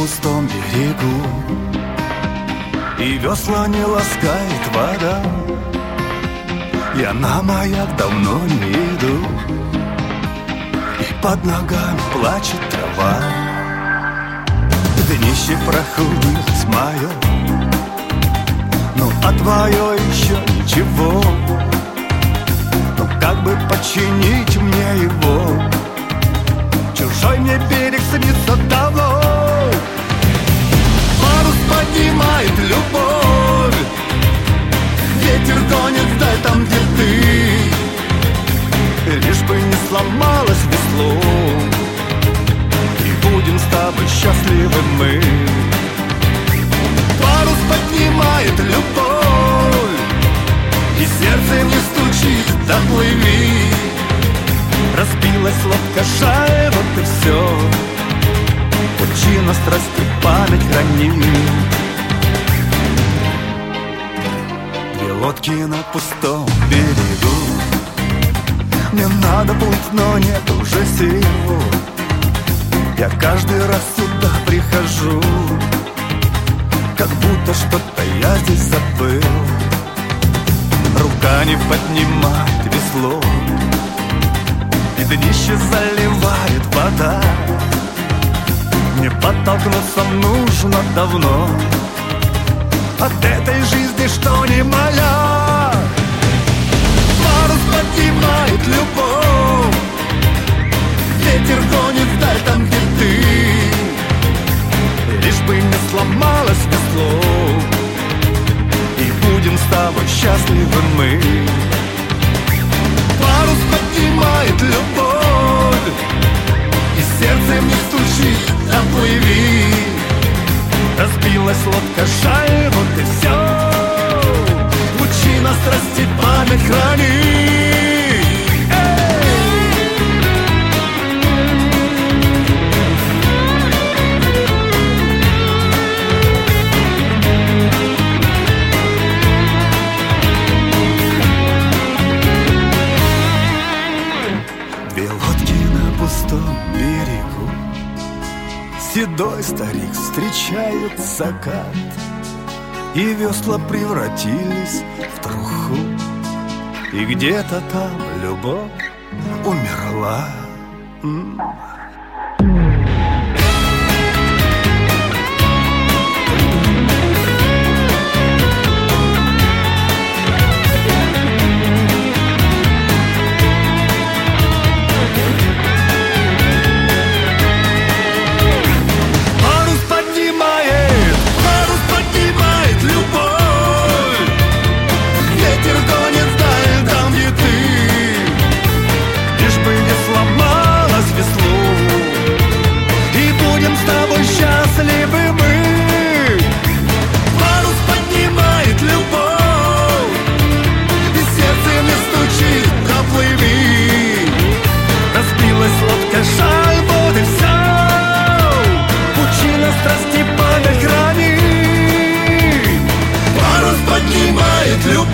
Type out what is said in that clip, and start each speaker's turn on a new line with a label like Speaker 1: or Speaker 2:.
Speaker 1: пустом берегу, и весла не ласкает вода. Я на маяк давно не иду, и под ногами плачет трава. Днище проходит мое, ну а твое еще ничего. Ну как бы починить мне его? Чужой мне берег снится давно. Парус поднимает любовь, ветер гонит вдаль там, где ты. Лишь бы не сломалось весло, и будем с тобой счастливы мы. Парус поднимает любовь, и сердце мне стучит: доплыви. Разбилась лодка, жаль, вот и все. Пучина страсти, память храни. Две лодки на пустом берегу, мне надо плыть, но нет уже сил. Я каждый раз сюда прихожу, как будто что-то я здесь забыл. Рука не поднимает весло, и днище заливает вода. Мне подтолкнуться нужно давно, от этой жизни, что не моя. Парус поднимает любовь, ветер гонит вдаль там, где ты. Лишь бы не сломалось весло, и будем с тобой счастливы мы. Парус поднимает любовь, и сердце мне стучит: доплыви. Разбилась лодка, жаль, вот и все. Пучина страсти, память храни. Две лодки на пустом берегу, седой старик встречает закат, и весла превратились в труху, и где-то там любовь умерла. Счастливы мы. Парус поднимает любовь, и сердце мне стучит: доплыви. Разбилась лодка, жаль, вот и все. Пучина страсти, память храни. Парус поднимает любовь,